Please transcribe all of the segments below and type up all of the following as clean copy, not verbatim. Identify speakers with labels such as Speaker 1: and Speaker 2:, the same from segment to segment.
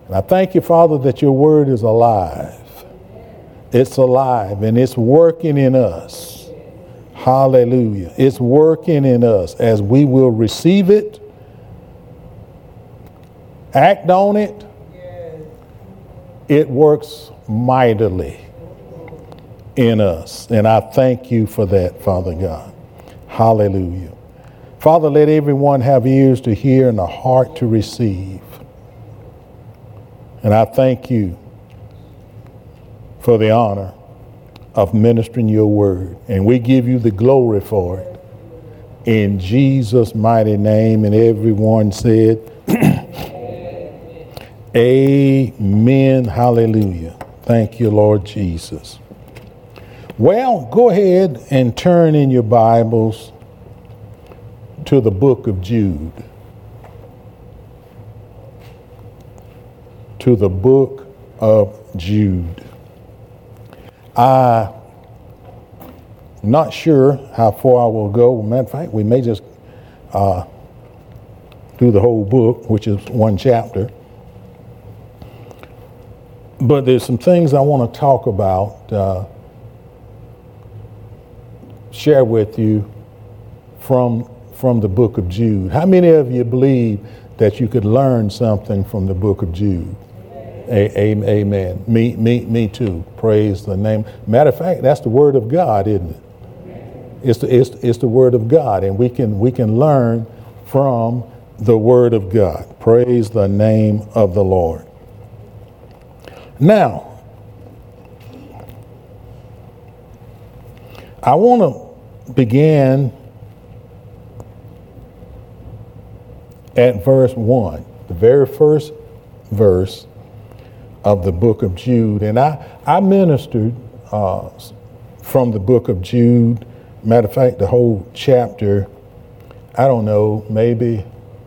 Speaker 1: And I thank you, Father, that your word is alive. It's alive and it's working in us. Hallelujah. It's working in us as we will receive it, act on it. It works mightily in us. And I thank you for that, Father God. Hallelujah. Father, let everyone have ears to hear and a heart to receive. And I thank you for the honor of ministering your word. And we give you the glory for it. In Jesus' mighty name. And everyone said, Amen. Hallelujah. Thank you, Lord Jesus. Well, go ahead and turn in your Bibles to the book of Jude. To the book of Jude. I'm not sure how far I will go. Matter of fact, we may just do the whole book, which is one chapter. But there's some things I want to talk about, share with you from the book of Jude. How many of you believe that you could learn something from the book of Jude? Amen. Me too. Praise the name. Matter of fact, that's the word of God, isn't it? It's the word of God, and we can learn from the word of God. Praise the name of the Lord. Now, I want to begin at verse 1, the very first verse of the book of Jude. And I ministered from the book of Jude. Matter of fact, the whole chapter, I don't know, maybe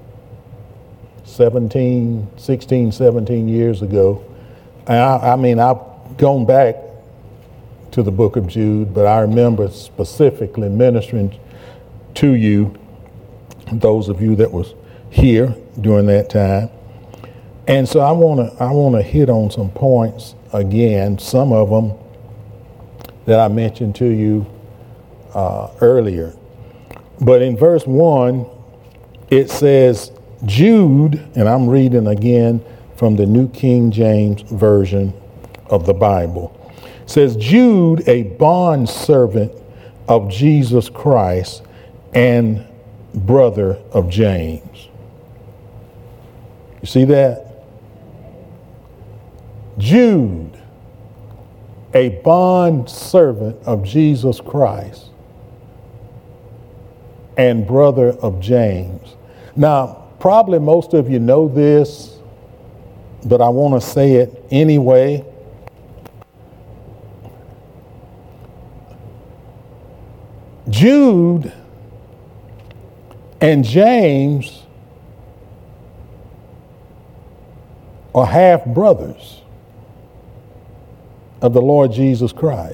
Speaker 1: 16, 17 years ago. I mean, I've gone back to the book of Jude, but I remember specifically ministering to you, those of you that was here during that time. And so I want to hit on some points again, some of them that I mentioned to you earlier. But in verse 1, it says, Jude, and I'm reading again from the New King James Version of the Bible. It says, Jude, a bondservant of Jesus Christ and brother of James. You see that? Jude, a bondservant of Jesus Christ and brother of James. Now, probably most of you know this, but I want to say it anyway. Jude and James are half brothers of the Lord Jesus Christ.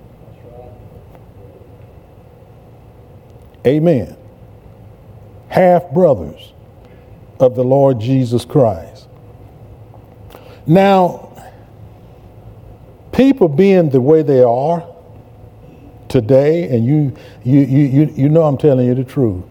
Speaker 1: Amen. Half brothers of the Lord Jesus Christ. Now, people being the way they are today, and you know I'm telling you the truth.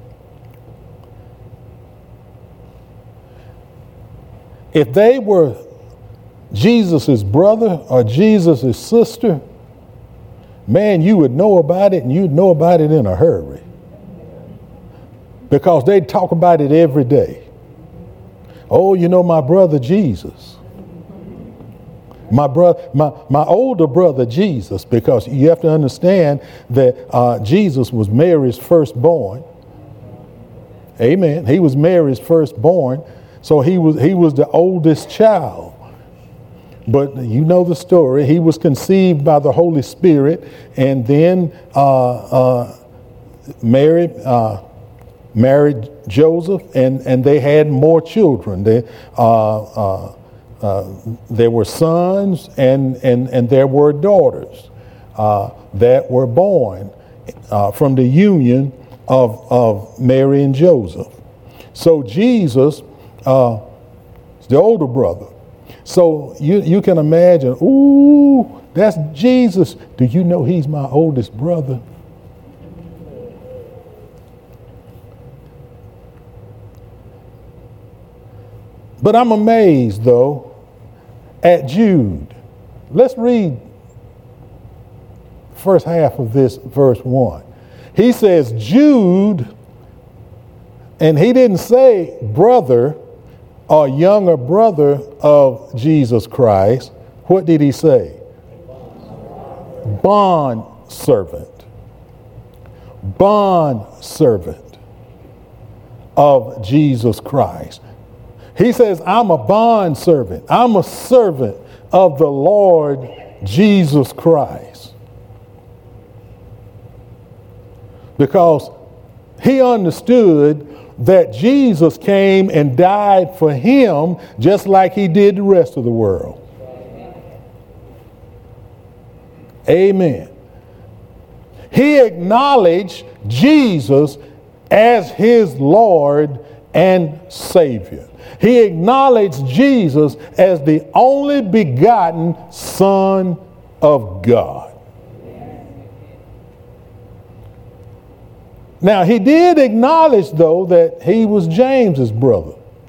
Speaker 1: If they were Jesus' brother or Jesus' sister, man, you would know about it, and you'd know about it in a hurry. Because they'd talk about it every day. Oh, you know my brother Jesus. My older brother Jesus, because you have to understand that Jesus was Mary's firstborn. Amen. He was Mary's firstborn, so he was the oldest child. But you know the story. He was conceived by the Holy Spirit, and then Mary married Joseph, and they had more children. There were sons and there were daughters that were born from the union of Mary and Joseph. So Jesus, the older brother, So you can imagine, ooh, that's Jesus. Do you know he's my oldest brother? But I'm amazed, though, at Jude. Let's read first half of this verse 1. He says, Jude, and he didn't say brother or younger brother of Jesus Christ. What did he say? Bond servant. Bond servant of Jesus Christ. He says, I'm a bond servant. I'm a servant of the Lord Jesus Christ. Because he understood that Jesus came and died for him just like he did the rest of the world. Amen. He acknowledged Jesus as his Lord and Savior. He acknowledged Jesus as the only begotten Son of God. Now, he did acknowledge, though, that he was James's brother.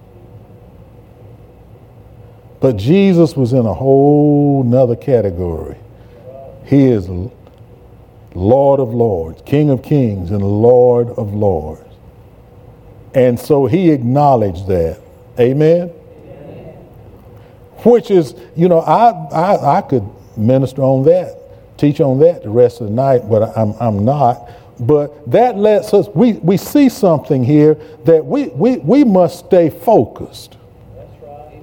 Speaker 1: But Jesus was in a whole nother category. He is Lord of Lords, King of Kings, and Lord of Lords. And so he acknowledged that. Amen? Which is, you know, I could minister on that, teach on that the rest of the night, but I'm not. But that lets us, we see something here that we must stay focused.
Speaker 2: That's right.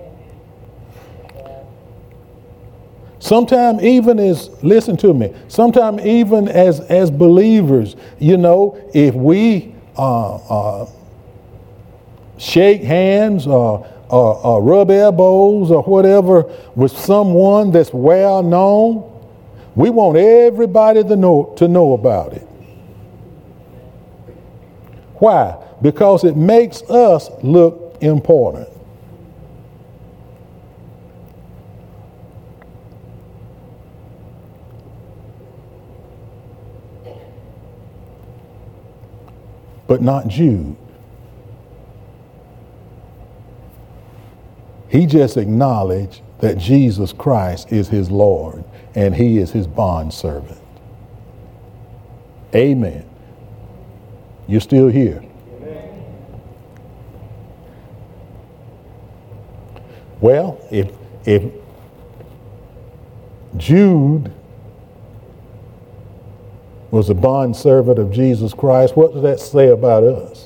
Speaker 1: Sometimes even as, listen to me, sometimes even as believers, you know, if we shake hands or rub elbows or whatever with someone that's well known, we want everybody to know about it. Why? Because it makes us look important. But not Jude. He just acknowledged that Jesus Christ is his Lord and he is his bondservant. Amen. You're still here.
Speaker 2: Amen.
Speaker 1: Well, if Jude was a bondservant of Jesus Christ, what does that say about us?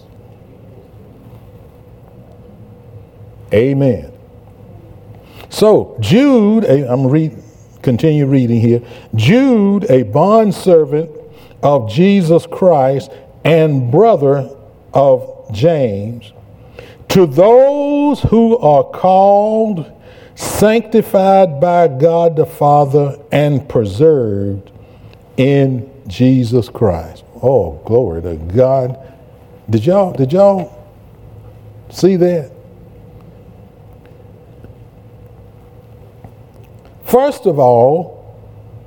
Speaker 1: Amen. So Jude, continue reading here. Jude, a bondservant of Jesus Christ and brother of James, to those who are called, sanctified by God the Father, and preserved in Jesus Christ. Oh, glory to God. Did y'all see that? First of all,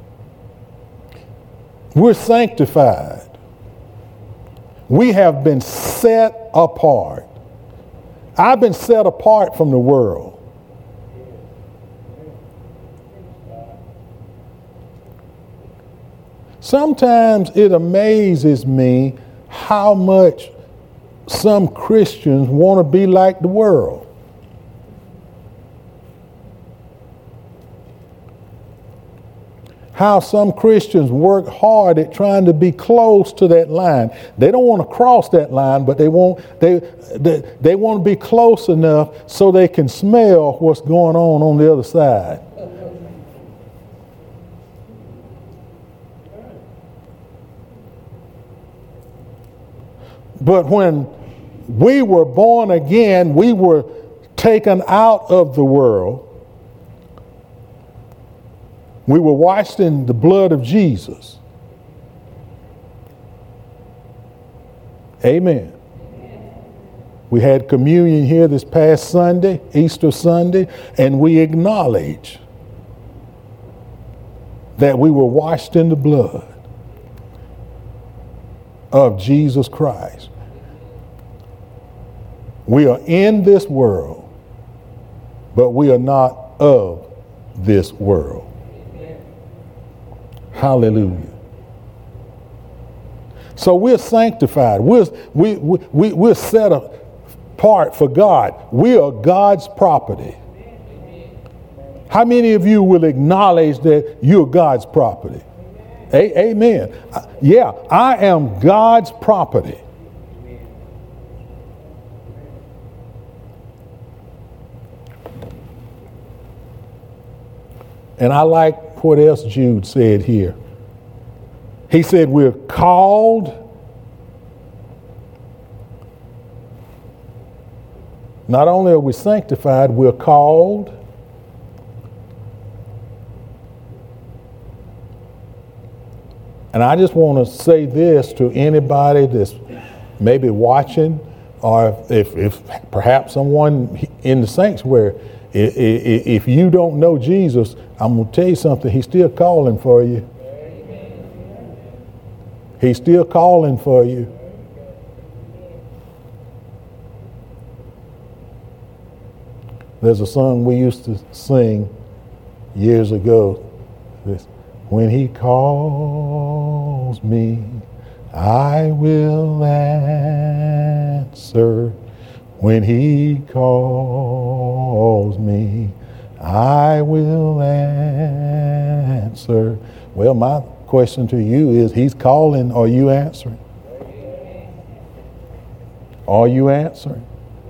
Speaker 1: we're sanctified. We have been set apart. I've been set apart from the world. Sometimes it amazes me how much some Christians want to be like the world. How some Christians work hard at trying to be close to that line. They don't want to cross that line, but they want to be close enough so they can smell what's going on the other side. But when we were born again, we were taken out of the world. We were washed in the blood of Jesus. Amen. We had communion here this past Sunday, Easter Sunday, and we acknowledge that we were washed in the blood of Jesus Christ. We are in this world, but we are not of this world. Hallelujah. So we're sanctified. We're set apart for God. We are God's property. How many of you will acknowledge that you're God's property? Amen. Yeah, I am God's property. And I like what else Jude said here. He said we're called, not only are we sanctified, we're called, and I just want to say this to anybody that's maybe watching, or if perhaps someone in the sanctuary, if you don't know Jesus, I'm going to tell you something, he's still calling for you. He's still calling for you. There's a song we used to sing years ago. When he calls me, I will answer. When he calls me, I will answer. Well, my question to you is, he's calling, are you answering? Are you answering?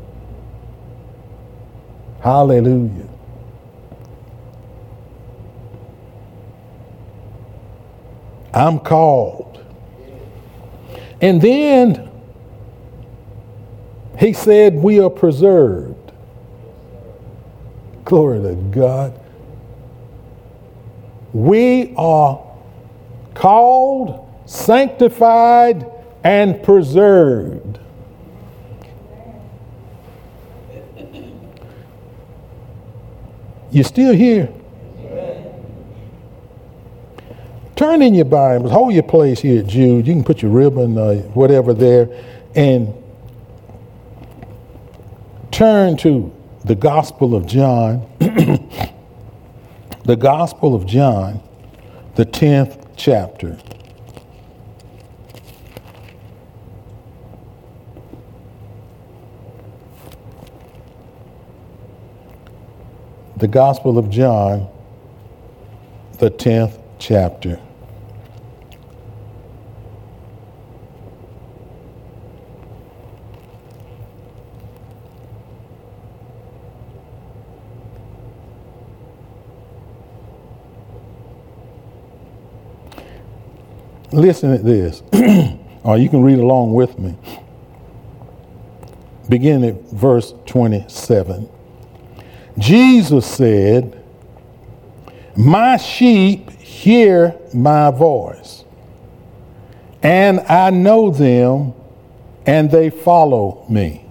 Speaker 1: Hallelujah. I'm called. And then he said we are preserved. Glory to God. We are called, sanctified, and preserved. You still here? Turn in your Bibles, hold your place here at Jude. You can put your ribbon, whatever there, and turn to the Gospel of John. The Gospel of John, the 10th chapter. The Gospel of John, the 10th chapter. Listen at this, or you can read along with me. Begin at verse 27. Jesus said, "My sheep hear my voice, and I know them, and they follow me.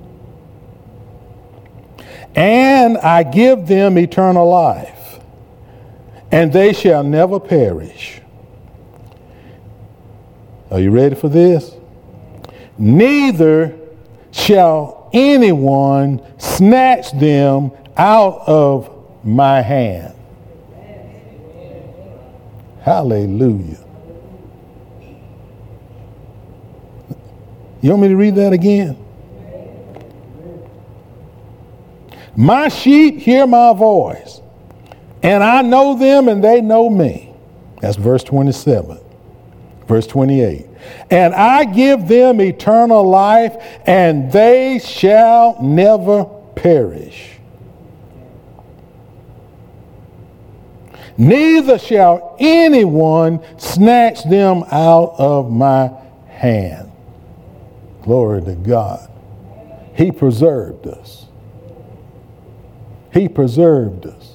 Speaker 1: And I give them eternal life, and they shall never perish." Are you ready for this? "Neither shall anyone snatch them out of my hand." Hallelujah. You want me to read that again? "My sheep hear my voice, and I know them, and they know me." That's verse 27. Verse 28. "And I give them eternal life, and they shall never perish. Neither shall anyone snatch them out of my hand." Glory to God. He preserved us. He preserved us.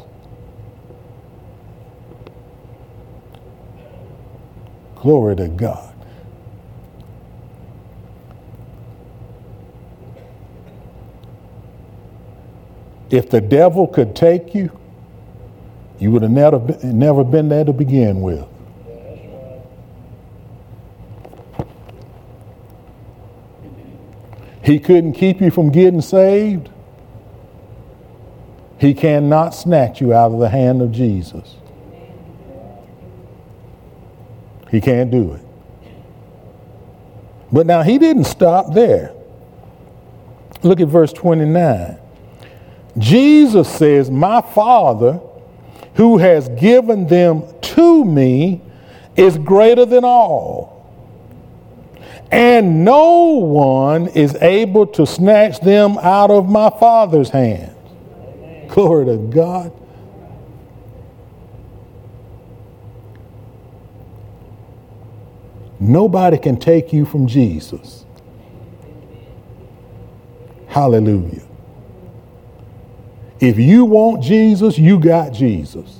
Speaker 1: Glory to God. If the devil could take you, you would have never been there to begin with. He couldn't keep you from getting saved. He cannot snatch you out of the hand of Jesus. He can't do it. But now he didn't stop there. Look at verse 29. Jesus says, my Father who has given them to me is greater than all. And no one is able to snatch them out of my Father's hand. Glory to God. Nobody can take you from Jesus. Hallelujah. If you want Jesus, you got Jesus.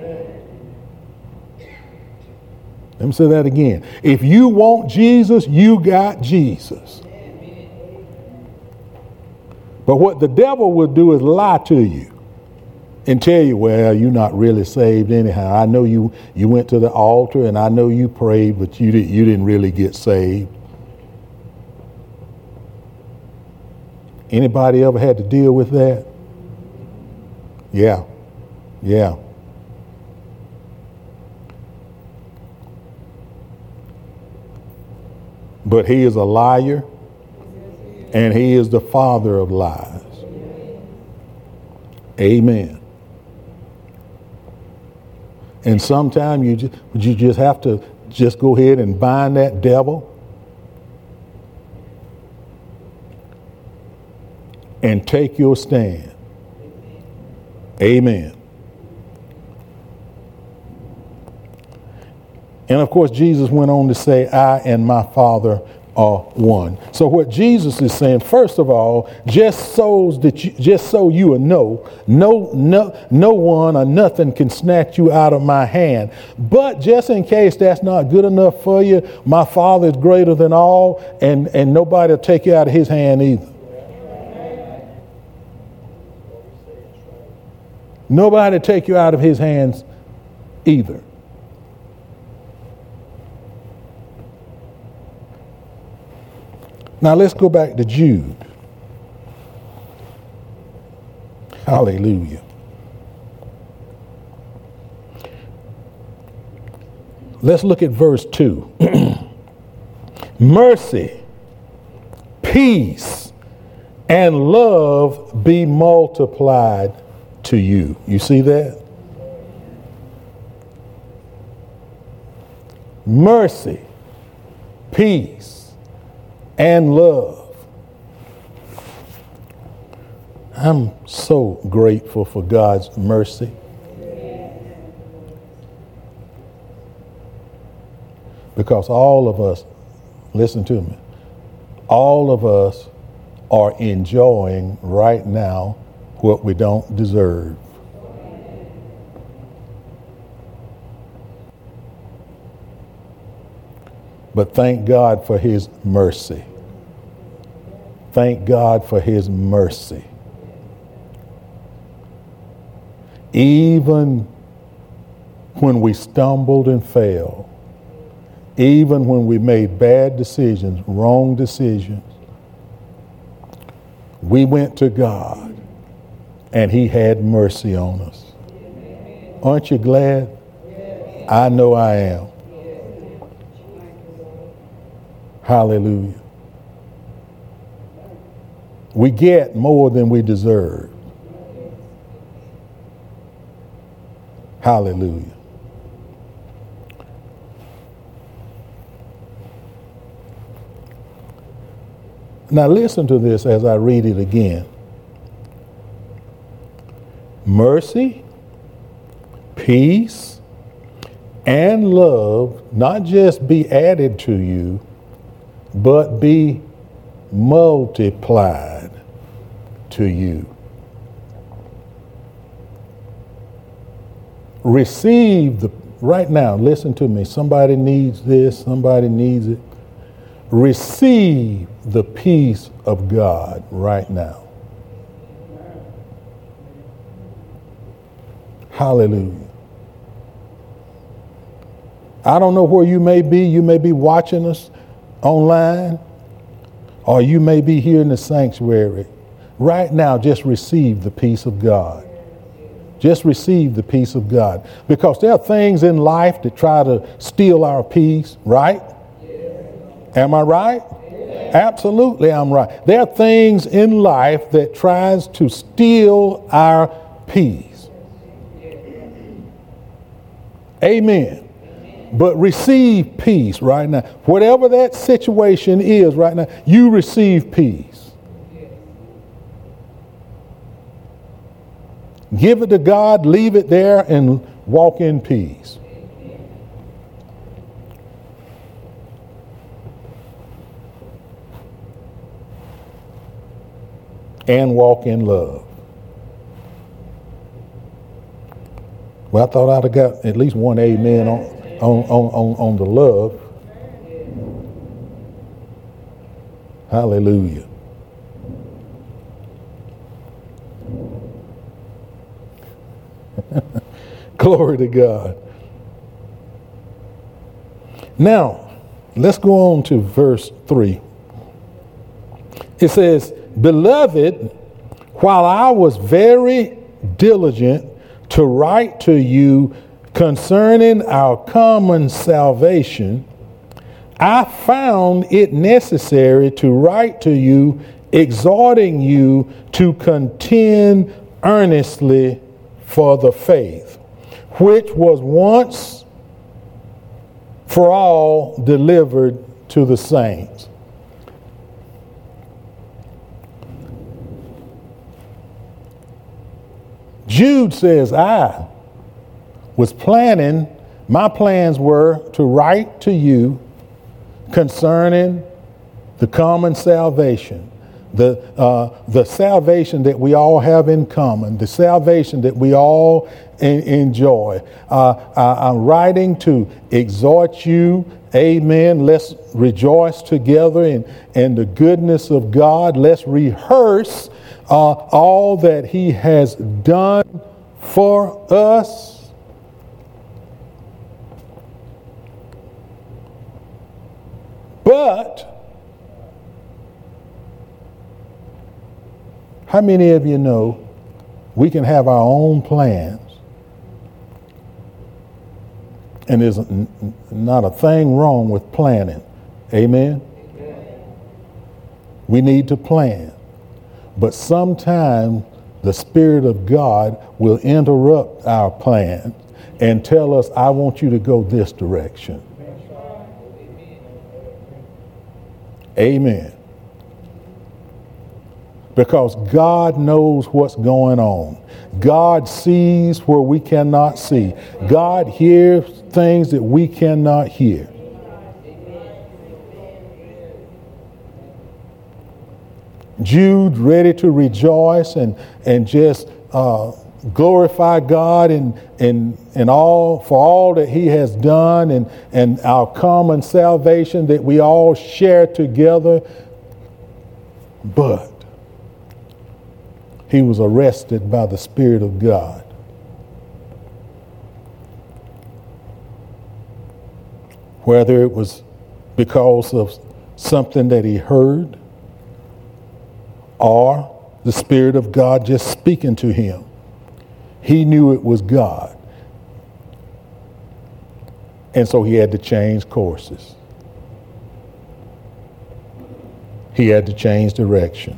Speaker 1: Let me say that again. If you want Jesus, you got Jesus. But what the devil will do is lie to you and tell you, well, you're not really saved anyhow. I know you went to the altar and I know you prayed, but you didn't really get saved. Anybody ever had to deal with that? Yeah. But he is a liar and he is the father of lies. Amen. And sometimes you just have to just go ahead and bind that devil and take your stand. Amen. And of course, Jesus went on to say, I and my Father are one. So what Jesus is saying, first of all, just so you will know, no one or nothing can snatch you out of my hand. But just in case that's not good enough for you, my Father is greater than all, and nobody will take you out of his hand either. Nobody will take you out of his hands either. Now let's go back to Jude. Hallelujah. Let's look at verse 2. Mercy, peace, and love be multiplied to you. You see that? Mercy, peace, and love. I'm so grateful for God's mercy. Because all of us, listen to me, all of us are enjoying right now what we don't deserve. But thank God for his mercy. Thank God for his mercy. Even when we stumbled and failed, even when we made bad decisions, wrong decisions, we went to God and he had mercy on us. Aren't you glad? I know I am. Hallelujah. We get more than we deserve. Hallelujah. Now listen to this as I read it again. Mercy, peace, and love not just be added to you, but be multiplied to you. Receive right now, listen to me. Somebody needs this, somebody needs it. Receive the peace of God right now. Hallelujah. I don't know where you may be. You may be watching us online, or you may be here in the sanctuary. Right now, just receive the peace of God. Just receive the peace of God. Because there are things in life that try to steal our peace, right? Am I right? Absolutely, I'm right. There are things in life that tries to steal our peace. Amen. But receive peace right now. Whatever that situation is right now, you receive peace. Give it to God, leave it there, and walk in peace. And walk in love. Well, I thought I'd have got at least one amen on the love. Hallelujah. Glory to God. Now, let's go on to verse 3. It says, "Beloved, while I was very diligent to write to you concerning our common salvation, I found it necessary to write to you, exhorting you to contend earnestly for the faith, which was once for all delivered to the saints." Jude says, I was planning, my plans were to write to you concerning the common salvation, the salvation that we all have in common, the salvation that we all enjoy. I'm writing to exhort you, amen. Let's rejoice together in the goodness of God. Let's rehearse all that he has done for us. But how many of you know we can have our own plans, and there's not a thing wrong with planning? Amen? We need to plan. But sometimes the Spirit of God will interrupt our plan and tell us, I want you to go this direction. Amen. Because God knows what's going on. God sees where we cannot see. God hears things that we cannot hear. Jude ready to rejoice and just glorify God and all for all that he has done and our common salvation that we all share together. But he was arrested by the Spirit of God. Whether it was because of something that he heard, or the Spirit of God just speaking to him, he knew it was God. And so he had to change courses. He had to change direction.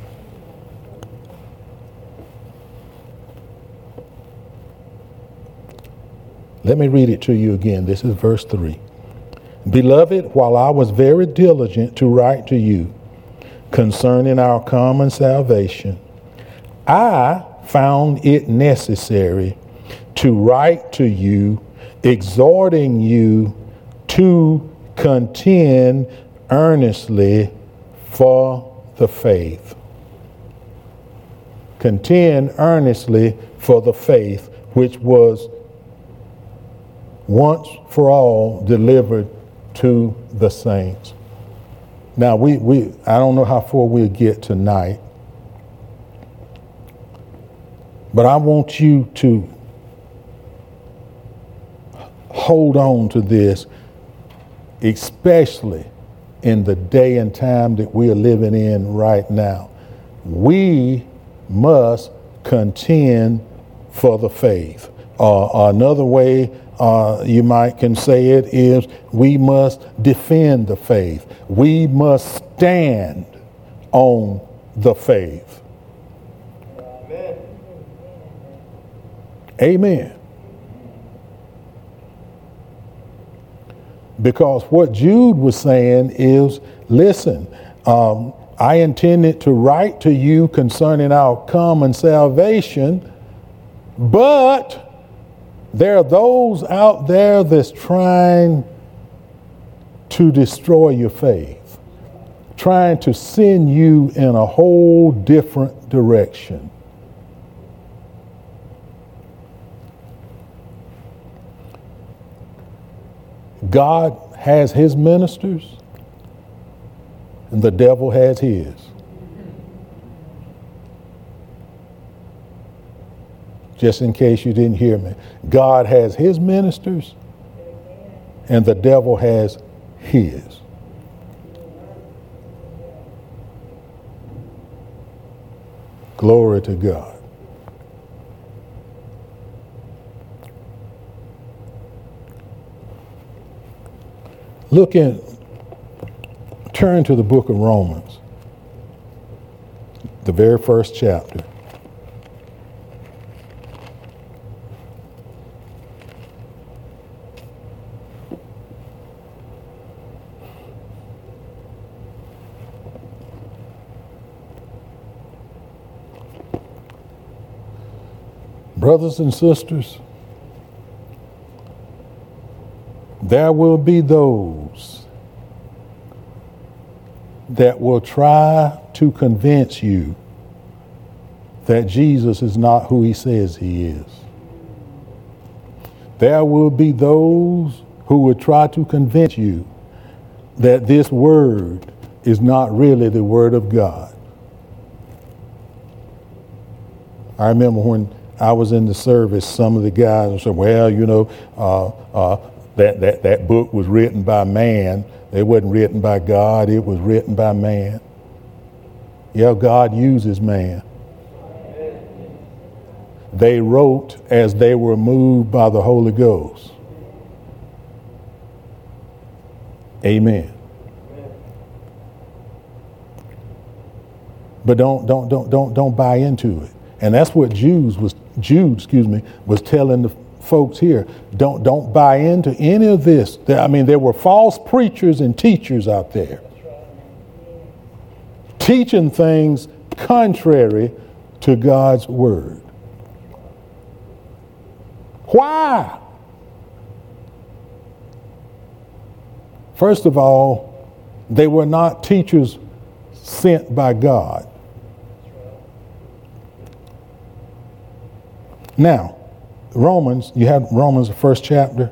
Speaker 1: Let me read it to you again. This is verse 3. "Beloved, while I was very diligent to write to you concerning our common salvation, I found it necessary to write to you, exhorting you to contend earnestly for the faith." Contend earnestly for the faith which was once for all delivered to the saints. Now, I don't know how far we'll get tonight, but I want you to hold on to this, especially in the day and time that we are living in right now. We must contend for the faith. Another way you can say it is we must defend the faith. We must stand on the faith. Amen. Amen. Because what Jude was saying is, listen, I intended to write to you concerning our common salvation, but there are those out there that's trying to destroy your faith, trying to send you in a whole different direction. God has his ministers, and the devil has his. Just in case you didn't hear me. God has his ministers, and the devil has his. Glory to God. Turn to the book of Romans, the very first chapter. Brothers and sisters, there will be those that will try to convince you that Jesus is not who he says he is. There will be those who will try to convince you that this word is not really the word of God. I remember when I was in the service, some of the guys said, well, that book was written by man. It wasn't written by God. It was written by man. Yeah, God uses man. They wrote as they were moved by the Holy Ghost. Amen. But don't buy into it. And that's what Jude was telling the folks here. Don't buy into any of this. There were false preachers and teachers out there teaching things contrary to God's word. Why? First of all, they were not teachers sent by God. Now, Romans, you have Romans, the first chapter.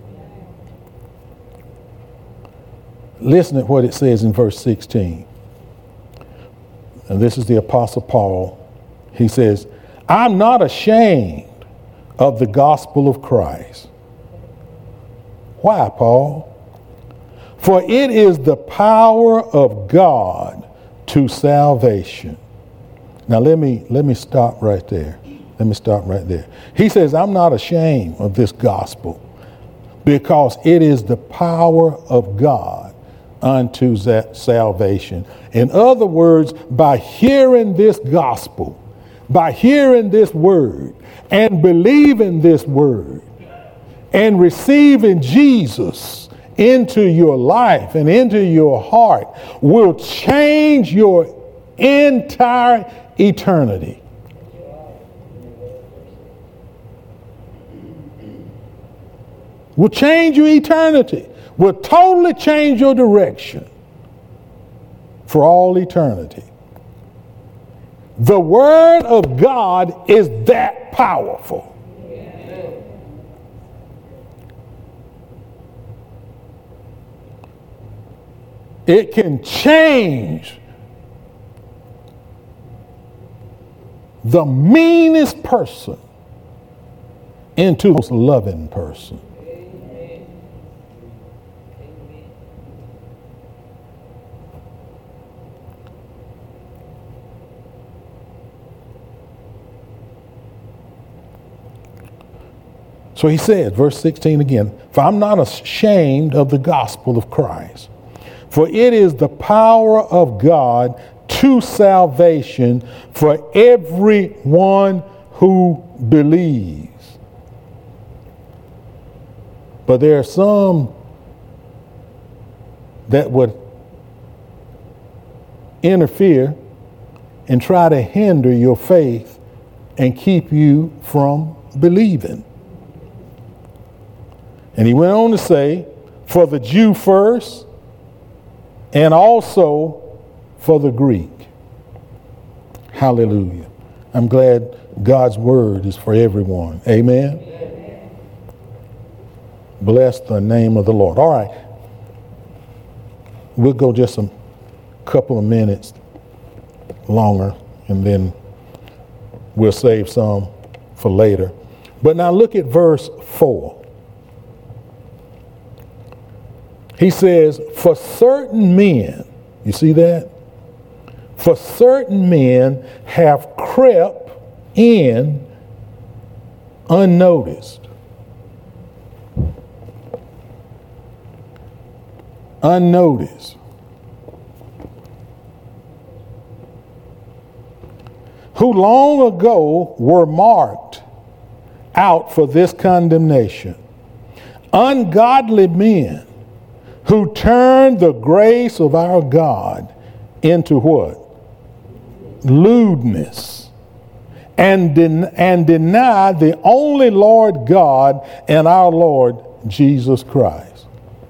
Speaker 1: Listen to what it says in verse 16. And this is the Apostle Paul. He says, I'm not ashamed of the gospel of Christ. Why, Paul? For it is the power of God to salvation. Now let me stop right there. He says, I'm not ashamed of this gospel because it is the power of God unto that salvation. In other words, by hearing this gospel, by hearing this word and believing this word and receiving Jesus into your life and into your heart will change your entire eternity. Will change your eternity. Will totally change your direction for all eternity. The Word of God is that powerful. It can change the meanest person into the most loving person. So he says, verse 16 again, for I'm not ashamed of the gospel of Christ, for it is the power of God to salvation for everyone who believes. But there are some that would interfere and try to hinder your faith and keep you from believing. And he went on to say, for the Jew first, and also for the Greek. Hallelujah. I'm glad God's word is for everyone. Amen. Amen. Bless the name of the Lord. All right. We'll go just a couple of minutes longer, and then we'll save some for later. But now look at verse 4. He says, for certain men, you see that? For certain men have crept in unnoticed. Unnoticed. Who long ago were marked out for this condemnation. Ungodly men who turned the grace of our God into what? Lewdness. And deny the only Lord God and our Lord Jesus Christ.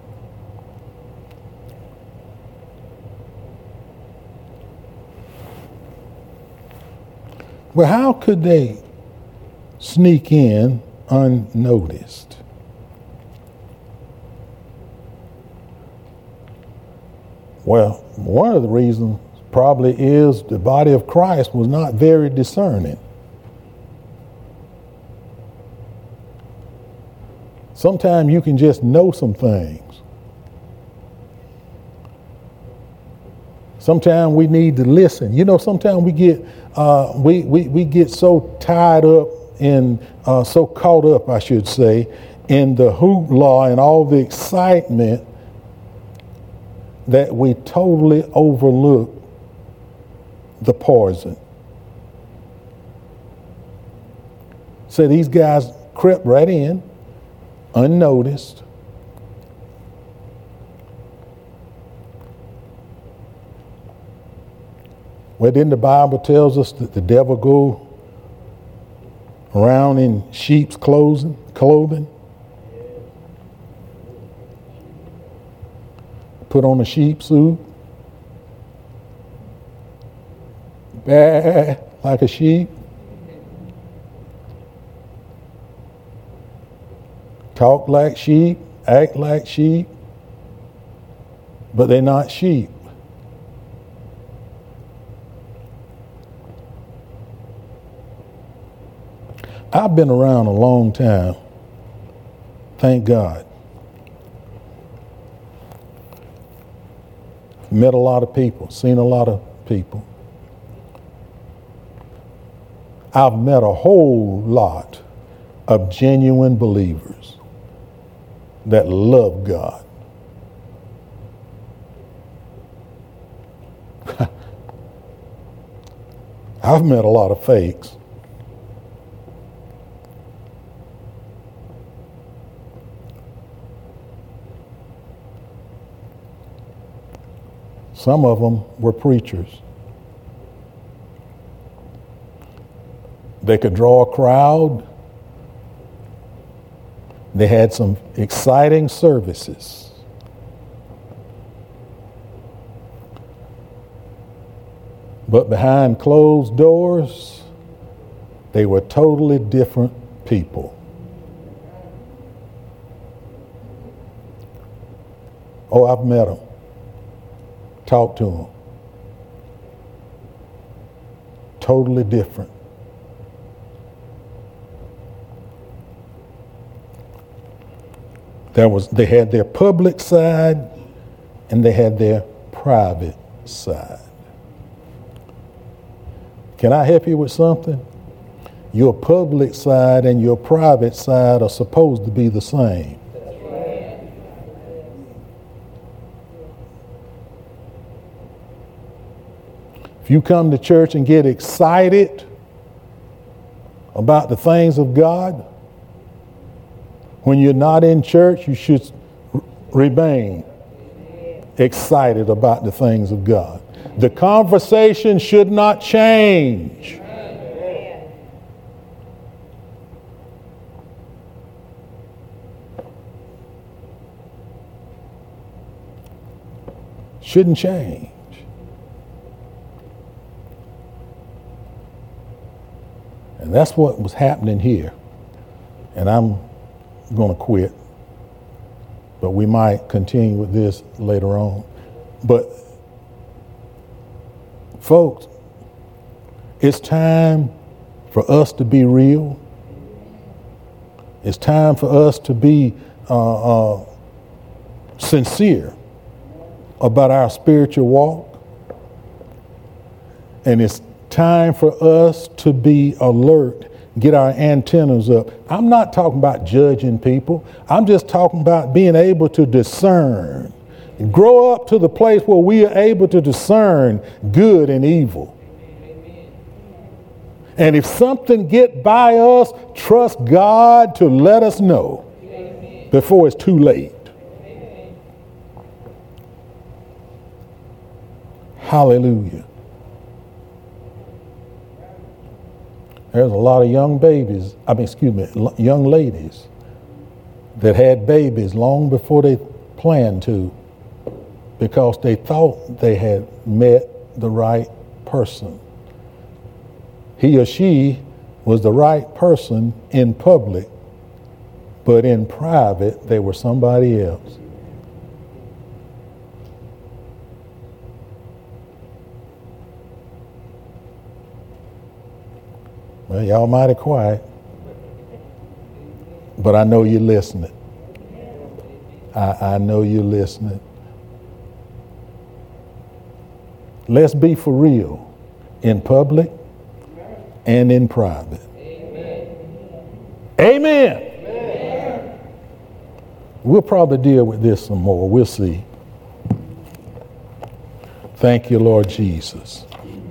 Speaker 1: Well, how could they sneak in unnoticed? Well, one of the reasons probably is the body of Christ was not very discerning. Sometimes you can just know some things. Sometimes we need to listen. You know, sometimes we get we get so tied up in so caught up, I should say, in the hoopla and all the excitement that we totally overlook the poison. So these guys crept right in, unnoticed. Well, then the Bible tells us that the devil go around in sheep's clothing. Put on a sheep suit. Bah, like a sheep. Talk like sheep, act like sheep, but they're not sheep. I've been around a long time, thank God. Met a lot of people, seen a lot of people. I've met a whole lot of genuine believers that love God. I've met a lot of fakes. Some of them were preachers. They could draw a crowd. They had some exciting services. But behind closed doors, they were totally different people. Oh, I've met them. Talk to them. Totally different. They had their public side and they had their private side. Can I help you with something? your public side and your private side are supposed to be the same. If you come to church and get excited about the things of God, when you're not in church, you should remain excited about the things of God. The conversation should not change. Shouldn't change. And that's what was happening here. And I'm going to quit. But we might continue with this later on. But folks, it's time for us to be real. It's time for us to be sincere about our spiritual walk. And it's time for us to be alert, get our antennas up. I'm not talking about judging people. I'm just talking about being able to discern. Grow up to the place where we are able to discern good and evil. And if something get by us, trust God to let us know before it's too late. Hallelujah. There's a lot of young ladies that had babies long before they planned to, because they thought they had met the right person. He or she was the right person in public, but in private, they were somebody else. Well, y'all mighty quiet, but I know you're listening. I know you're listening. Let's be for real in public and in private. Amen. Amen. We'll probably deal with this some more. We'll see. Thank you, Lord Jesus.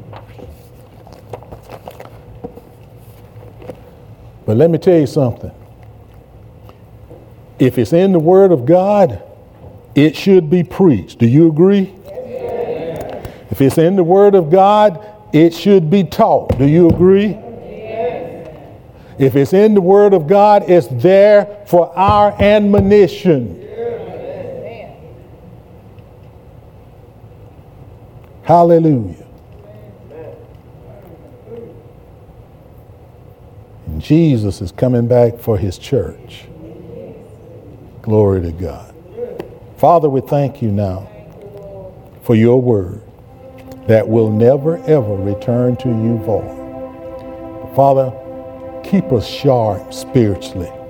Speaker 1: But let me tell you something. If it's in the Word of God, it should be preached. Do you agree? Yes. If it's in the Word of God, it should be taught. Do you agree? Yes. If it's in the Word of God, it's there for our admonition. Yes. Hallelujah. And Jesus is coming back for his church. Glory to God. Father, we thank you now for your word that will never, ever return to you void. Father, keep us sharp spiritually.